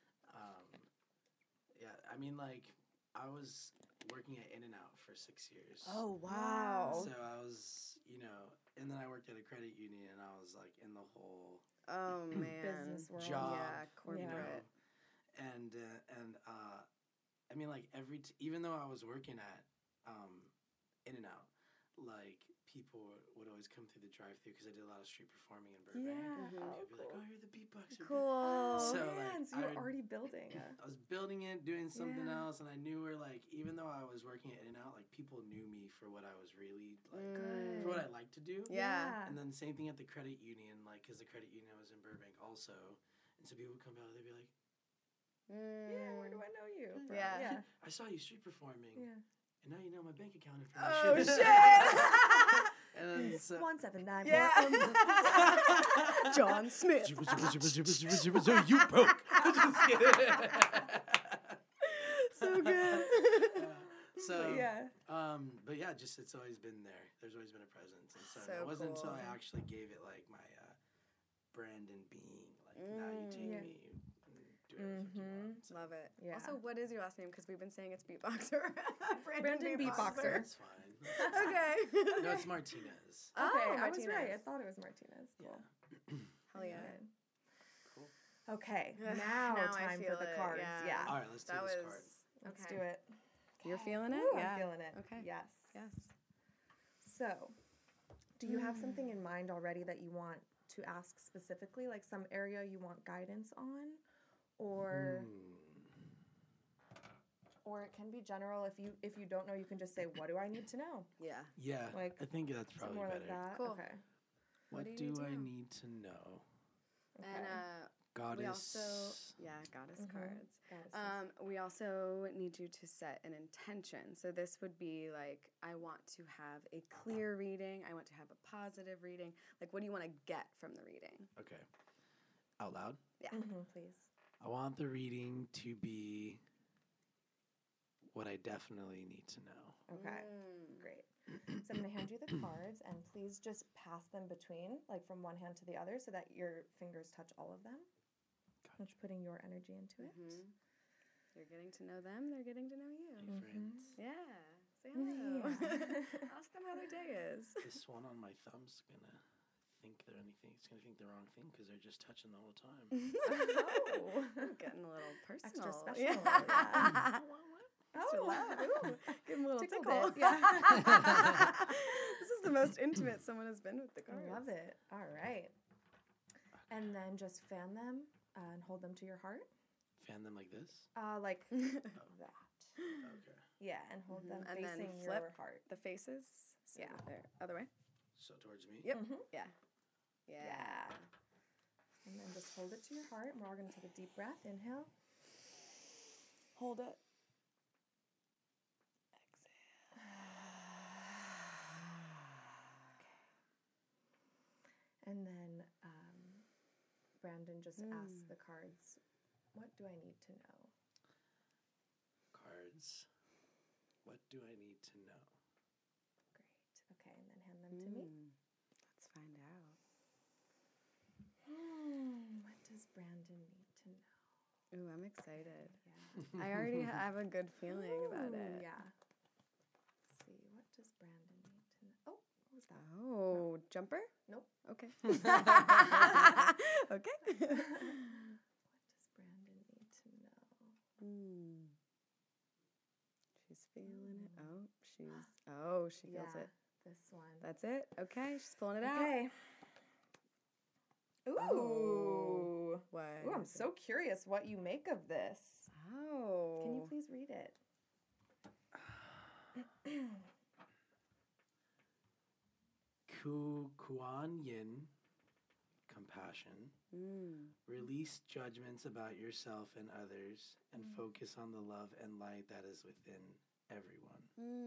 yeah, I mean, like I was working at In-N-Out for 6 years. Oh wow. So I was, and then I worked at a credit union, and I was like in the whole Oh man. Business world. job, Yeah, corporate. and I mean, like even though I was working at In-N-Out, like people would always come through the drive-through because I did a lot of street performing in Burbank. Yeah. And people would be like, "Oh, you're the beatboxer." Cool. So, Oh, like, man, so I you're would- already building. I was building it, doing something Yeah. else, and I knew where, like, even though I was working at In-N-Out, like, people knew me for what I was really, like, Good. for what I like to do. Yeah. And then same thing at the credit union, like, because the credit union was in Burbank also. And so people would come out, they'd be like, Yeah, where do I know you from? Yeah. Yeah. I saw you street performing, Yeah. and now you know my bank account Oh, information. shit. And then so, 179. Yeah. John Smith. you broke. Just kidding. So good. So Yeah. but yeah, just it's always been there. There's always been a presence, and so, So it wasn't until cool. I actually gave it like my Brandon being like, now you take Yeah. me and do whatever the fuck you want. So Love it. Yeah. Also, what is your last name? Because we've been saying it's Beatboxer. Brandon Beatboxer. that's fine. Okay. No, it's Martinez. Oh, Okay, I was right. I Martinez. thought it was Martinez. Cool. Hell yeah. Good. Cool. Okay, Ugh, now now I time feel for the it, cards. yeah. Yeah. All right, let's do That this was. card. Let's Okay. do it. You're feeling it? Ooh, Yeah. I'm feeling it. Okay. Yes. Yes. So, do you have something in mind already that you want to ask specifically, like some area you want guidance on, or it can be general. If you don't know, you can just say, "What do I need to know?" Yeah. Yeah, Like, I think that's Something probably more better. like that. Cool. Okay. What do you do need to I know? need to know? Okay. And Goddess. we also goddess Mhm. cards. Goddesses. We also need you to set an intention. So this would be like, I want to have a clear reading. I want to have a positive reading. Like, what do you want to get from the reading? Okay. Out loud. Yeah. Please. I want the reading to be what I definitely need to know. Okay. Great. So I'm going to hand you the cards, and please just pass them between, like from one hand to the other, so that your fingers touch all of them. That's putting your energy into it. Mm-hmm. You're getting to know them. They're getting to know you. Hey, friends. Yeah. Say hello. Yeah. Ask them how their day is. This one on my thumb's gonna think they're anything. It's gonna think the wrong thing because they're just touching the whole time. Oh. Getting a little personal. Extra special. Yeah. Yeah. Extra loud. Ooh, give them a little Tickled tickle. it, yeah. This is the most intimate someone has been with the cards. I love it. All right. And then just fan them and hold them to your heart. Fan them like this. Like that. Okay. Yeah, and hold them And then facing flip. your heart. The faces. So Yeah. they're other way. So towards me. Yep. Mhm. Yeah. Yeah. Yeah. And then just hold it to your heart. And we're all going to take a deep breath. Inhale. Hold it. And then Brandon just asks the cards, what do I need to know? Cards. What do I need to know? Great. Okay, and then hand them to me. Let's find out. What does Brandon need to know? Ooh, I'm excited. Yeah. I already have a good feeling about Ooh, it. Yeah. Let's see, what does Brandon need to know? Oh, what was that? Oh, jumper? Nope. Okay. Okay. What does Brandon need to know? She's feeling it. Oh, she feels Yeah, it. this one. That's it. Okay, she's pulling it out. Okay. Ooh. Oh. What? Ooh, I'm so curious what you make of this. Oh. Can you please read it? Kuan Yin. Compassion. Release judgments about yourself and others and focus on the love and light that is within everyone.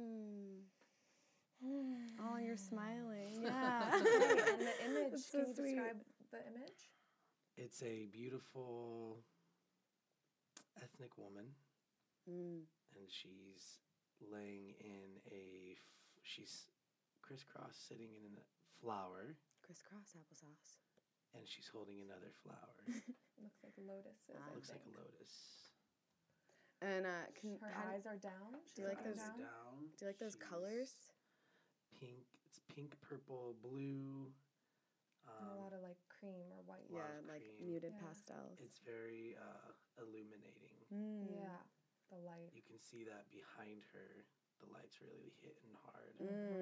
Oh, you're smiling. Yeah. Okay, and the image, That's so can you sweet. describe the image? It's a beautiful ethnic woman, and she's laying in she's crisscross sitting in a flower, Crisscross applesauce. and she's holding another flower. Looks like lotuses. I Looks like a think. lotus. And Her eyes are down. Do you like She's those- looking Down. do you like those She's colors? Pink. It's pink, purple, blue. And a lot of like cream or white. lot Yeah, of like cream. muted Yeah. pastels. It's very illuminating. Yeah, the light. You can see that behind her, the light's really hitting hard.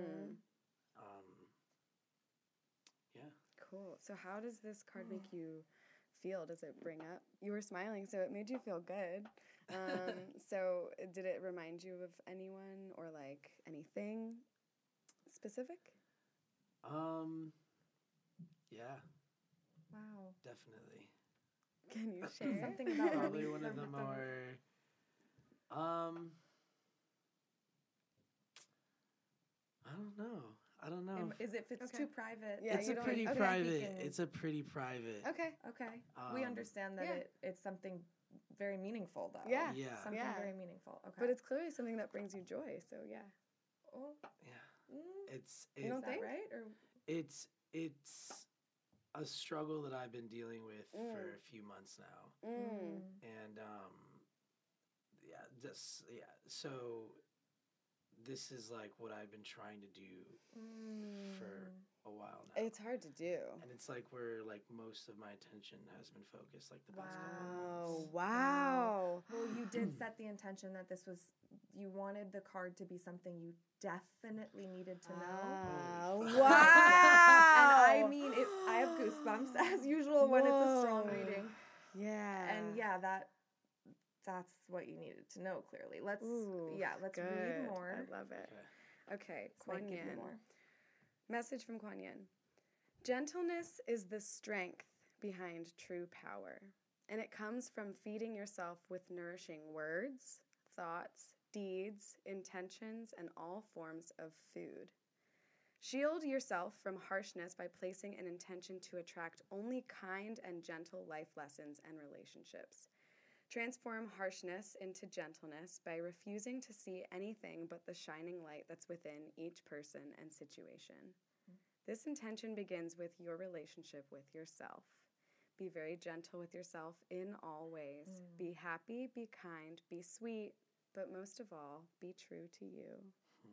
Yeah. Cool. So how does this card make you feel? Does it bring up? You were smiling, so it made you feel good. So did it remind you of anyone or like anything specific? Yeah, Wow. definitely. Can you share? Something about Probably relief one of the from more. I don't know. Is it if it's Okay. too private? Yeah, It's you a don't- pretty okay. private. Speaking- It's a pretty private. Okay. Okay. We Um, understand that yeah. it's something very meaningful, though. Yeah. Yeah. Something Yeah. very meaningful. Okay. But it's clearly something that brings you joy. So yeah. Oh, Yeah. mm, It's You don't is that think? right? Or it's a struggle that I've been dealing with for Mm. a few months now, Mm. and so this is like what I've been trying to do for a while now. It's hard to do. And it's like where like most of my attention has been focused like the past couple of Oh months. wow. Well, you did set the intention that this was, you wanted the card to be something you definitely needed to know. Ah, Holy fuck. wow. And I mean, I have goosebumps as usual when it's a strong Whoa. reading. Yeah. And yeah, that's what you needed to know clearly. Let's Ooh, let's good. read more. I love it. Okay. Okay, This Kuan might give you Yin. more. Message from Kuan Yin. Gentleness is the strength behind true power, and it comes from feeding yourself with nourishing words, thoughts, deeds, intentions, and all forms of food. Shield yourself from harshness by placing an intention to attract only kind and gentle life lessons and relationships. Transform harshness into gentleness by refusing to see anything but the shining light that's within each person and situation. This intention begins with your relationship with yourself. Be very gentle with yourself in all ways. Be happy, be kind, be sweet, but most of all, be true to you.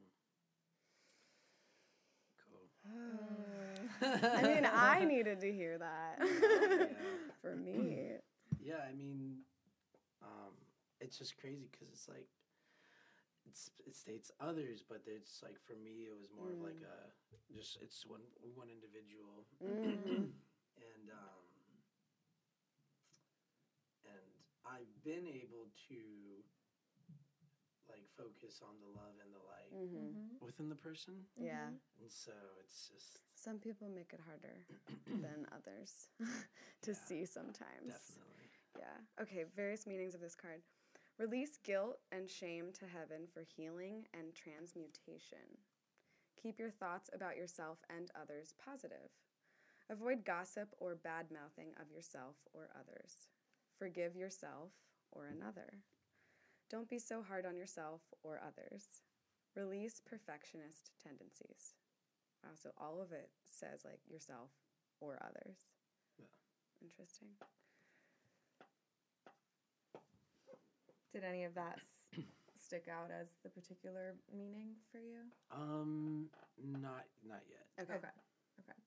Cool. I mean, I needed to hear that. Yeah. For me. Yeah, I mean, it's just crazy because it's like it states others, but it's like for me it was more of like a it's one individual, Mhm. and I've been able to like focus on the love and the light Mhm. within the person, Yeah. and so it's just Some people make it harder than others to Yeah, see sometimes. definitely. Yeah. Okay, various meanings of this card. Release guilt and shame to heaven for healing and transmutation. Keep your thoughts about yourself and others positive. Avoid gossip or bad mouthing of yourself or others. Forgive yourself or another. Don't be so hard on yourself or others. Release perfectionist tendencies. Wow, so all of it says like yourself or others. Yeah. Interesting. Did any of that stick out as the particular meaning for you? Not yet. Okay. Okay.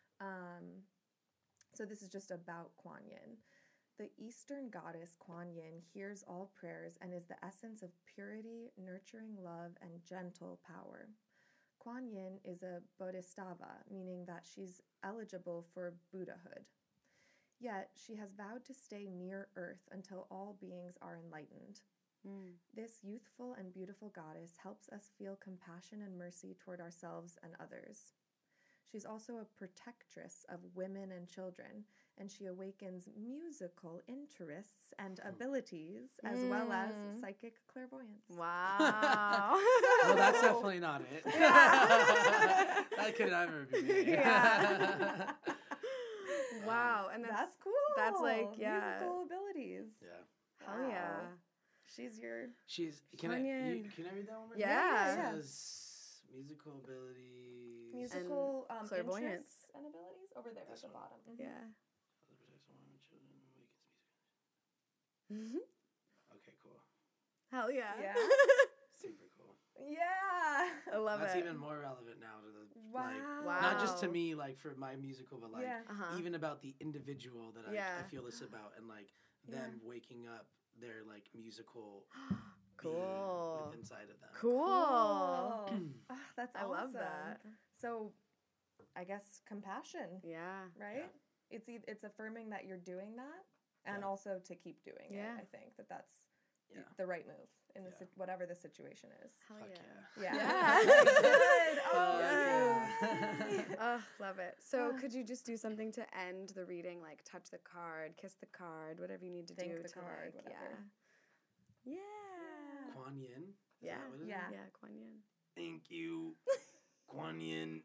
So this is just about Kuan Yin. The Eastern goddess Kuan Yin hears all prayers and is the essence of purity, nurturing love, and gentle power. Kuan Yin is a bodhisattva, meaning that she's eligible for Buddhahood. Yet she has vowed to stay near Earth until all beings are enlightened. This youthful and beautiful goddess helps us feel compassion and mercy toward ourselves and others. She's also a protectress of women and children, and she awakens musical interests and abilities as well as psychic clairvoyance. Wow. Well, that's definitely not it. That could never be me. Yeah. Wow. And That's cool. that's like, yeah. Musical abilities. Yeah. Hell yeah. Wow. She's your She's can Kuan Yin. can I read that one more Yeah. time? Yeah. It says musical abilities. musical clairvoyance. interests and abilities over there This at the one. bottom. Mhm. Yeah. Okay, cool. Hell yeah. Yeah. Super cool. Yeah. I love That's it. even more relevant now to the Wow. like not just to Wow. me like for my musical, but like Yeah. Uh-huh. even about the individual that I Yeah. feel this about and like them waking up their like musical Cool. being with inside of them. Cool. Ah, that's I love awesome. that. So, I guess compassion, Yeah. right? It's affirming that you're doing that, and Yeah. also to keep doing Yeah. it. I think that's Yeah. the right move in the Yeah. whatever the situation is. Hell Fuck yeah. Yeah. Yeah. Good. Oh, Yeah. yeah. Oh, love it. So could you just do something to end the reading, like touch the card, kiss the card, whatever you need to Thank do the to card, like, whatever. yeah. Kuan Yin? Is Yeah. that what it is? Yeah. Yeah, Kuan Yin. Thank you, Kuan Yin.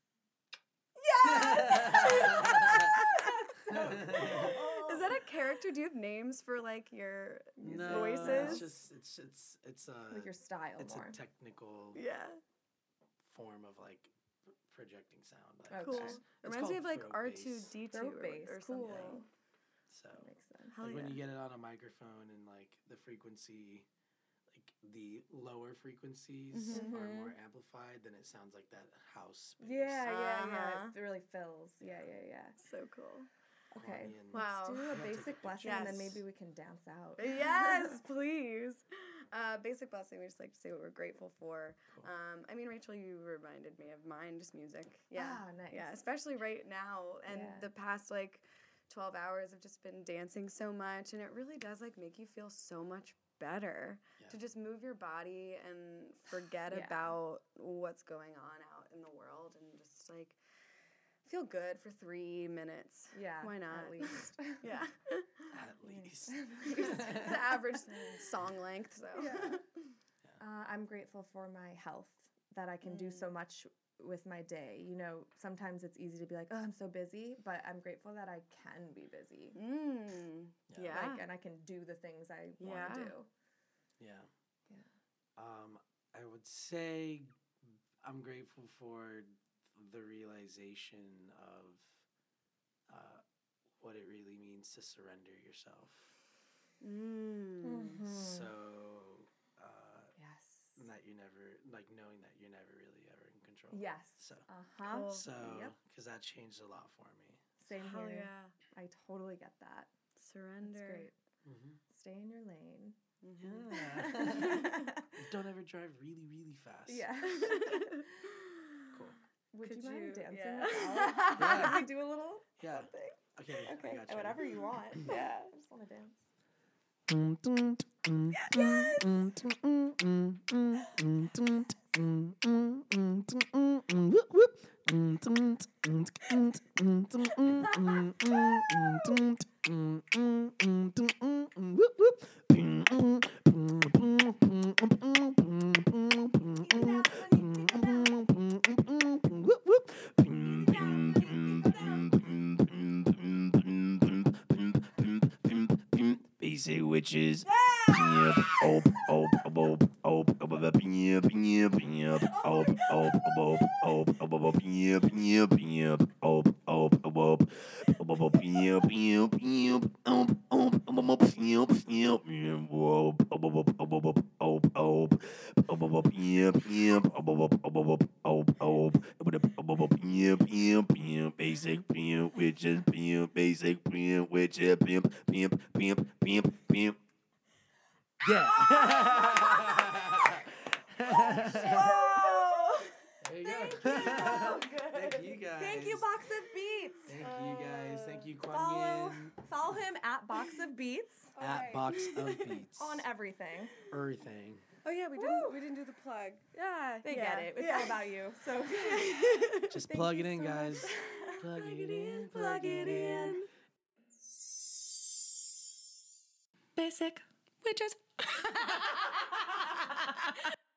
Is that a character? Do you have names for like your No, voices? it's a Like your style it's more. a technical Yeah. form of like projecting sound. Like, Okay. Cool. It's Reminds me of like throat bass. R2D2 Throat or, bass, or cool. something. So Makes sense. Hell like when yeah. you get it on a microphone and like the frequency, like the lower frequencies are Mhm. more amplified, then it sounds like that house space. Yeah, yeah, yeah. Uh-huh. It really fills. Yeah, yeah, yeah. So cool. Kuan Okay. Yin. Wow. Let's do a I'm gonna take a basic picture. blessing and then Yes. maybe we can dance out. Yes, please. Basic blessing. We just like to say what we're grateful for. Cool. I mean, Rachel, you reminded me of mine, just music. Yeah, Ah, nice. yeah. Especially right now, and Yeah. the past like 12 hours have just been dancing so much, and it really does like make you feel so much better to Yeah. just move your body and forget Yeah. about what's going on out in the world, and just like feel good for 3 minutes. Yeah. Why not? At least. Yeah. At least. It's the average song length, so. Yeah. I'm grateful for my health, that I can do so much with my day. You know, sometimes it's easy to be like, oh, I'm so busy, but I'm grateful that I can be busy. Yeah. Yeah. Like, and I can do the things I want Yeah. to do. Yeah. Yeah. I would say I'm grateful for the realization of what it really means to surrender yourself. So Yes. that you're never like knowing that you're never really ever in control. Yes. So Uh-huh. Cool. so Yep. because that changed a lot for me. Same Hell here. yeah. I totally get that. Surrender. That's great. Mm-hmm. Stay in your lane. Yeah. Don't ever drive really, really fast. Yeah. Cool. Would Could you mind you- dancing yeah. us out? Yeah. Can we do a little Yeah. something? Okay. I Okay. got you. Whatever you want. Yeah. I just want to dance. Basic witches. Yep. Oh, oh, oh, oh, oh, yep, yep, yep. Oh, oh, oh, oh, oh, yep, yep, yep. Oh, oh, oh, yep, yep, yep. Oh, oh, yep, yep, yep. Oh, oh, oh, oh, yep, yep. Yep, yep, yep. Basic pimp, witches, pimp, basic pimp, witches, pimp, pimp, pimp, pimp, pimp. Yeah. Whoa! There you go. Thank you guys. Thank you, Box of Beats. Thank you guys. Thank you, Kuan Follow, Yin. follow him at Box of Beats At Box of Beats. on everything. everything. Oh yeah, we didn't do the plug. Yeah. They yeah. get it. It's yeah. all about you. So Just Thank plug you it in, so much. guys. Plug it in. Plug it in. Basic witches.